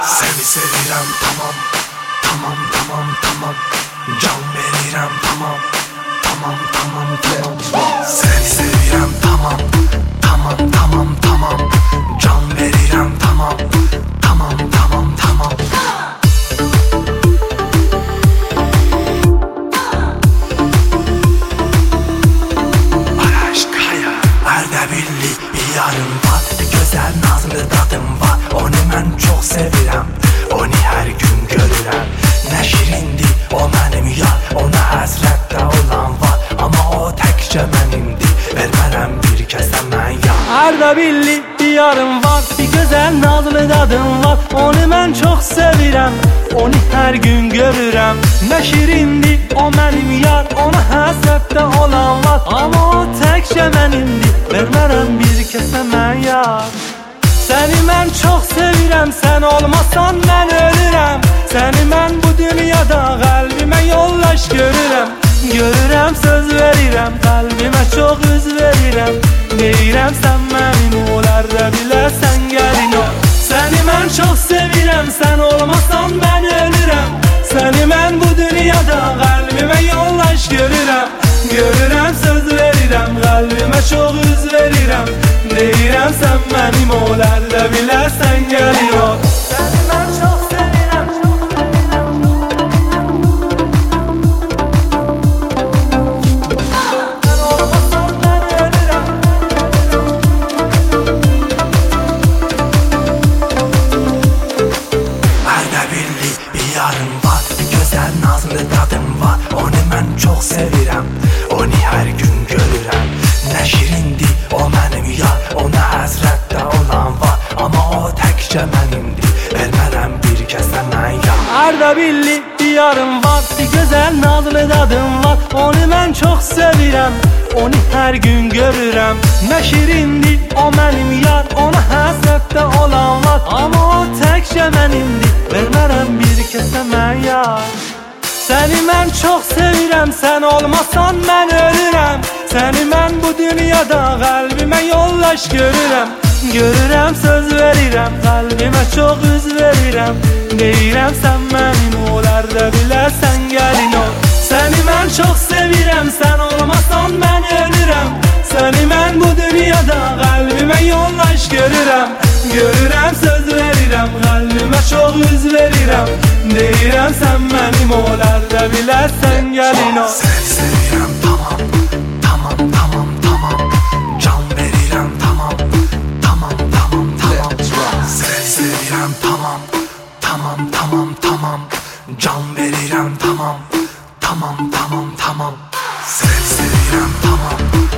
Seni sevirəm tamam, tamam, tamam, tamam. Can verirəm tamam, tamam, tamam, tamam. Seni sevirəm tamam, tamam, tamam, tamam. Can verirəm tamam, tamam, tamam, tamam. Aşkaya Erdebilli bir yarım var, güzel nazlı dadım var. Onu mən çox sevirəm, onu hər gün görürəm. Nə şirindir o mənim yar, ona həsrətdə olan var. Amma o təkcə mənimdir, vermərəm bir kəsə mən yar. Erdebilli bir yarım var, bir güzel nazlı dadım var. Onu mən çox sevirəm, onu hər gün görürəm. Nə şirindir o mənim yar, ona həsrətdə olan var. Amma o təkcə mənimdir, vermərəm bir kəsə mən yar. Səni mən çox sevirəm, sən olmasan mən ölürəm. Səni mən bu dünyada qəlbimə yollaş görürəm. Görürəm, söz verirəm, qəlbimə çox üz verirəm. Deyirəm sən mənim, olarda bilərsən gəlin ol. Səni mən çox sevirəm, sən olmasan mən ölürəm. Səni mən bu dünyada qəlbimə yollaş görürəm. Görürəm, söz verirəm, qəlbimə çox üz verirəm. Deyirəm sən mənim, olarda bilərsən gəlin ol. Səni mən çox sevirəm, çox sevirəm. Sən olmasan mən ölürəm. Erdebilli bir yarım var, güzel nazlı dadım var. Onu mən çox sevirəm, onu hər gün görürəm. Nə şirindir o mənim yar, ona həsrətdə olan var. Amma o təkcə mənimdir, vermərəm bir kəsə mən yar. Erdebilli bir yarım var, bir güzel nazlı dadım var. Onu mən çox sevirəm, onu hər gün görürəm. Nə şirindir o mənim yar, ona həsrətdə olan var. Amma o təkcə mənimdir, vermərəm bir kəsə mən yar. Səni mən çox sevirəm, sən olmasan mən ölürəm. Səni mən bu dünyada qəlbimə yollaş görürəm. Görürəm, söz verirəm, qəlbimə çox üz verirəm. Deyirəm sən mənim, olarda bilərsən gəlin ol. Səni mən çox sevirəm, sən olmasan mən ölürəm. Səni mən bu dünyada qəlbimə yollaş görürəm. Görürəm, söz verirəm, qəlbimə çox üz verirəm. Deyirəm sən mənim, olarda bilərsən gəlin ol. Seni sevirəm tamam, tamam, tamam, tamam. Can verirəm tamam, tamam, tamam, tamam. Seni sevirəm tamam, tamam, tamam, tamam. Can verirəm tamam, tamam, tamam, tamam. Seni sevirəm tamam.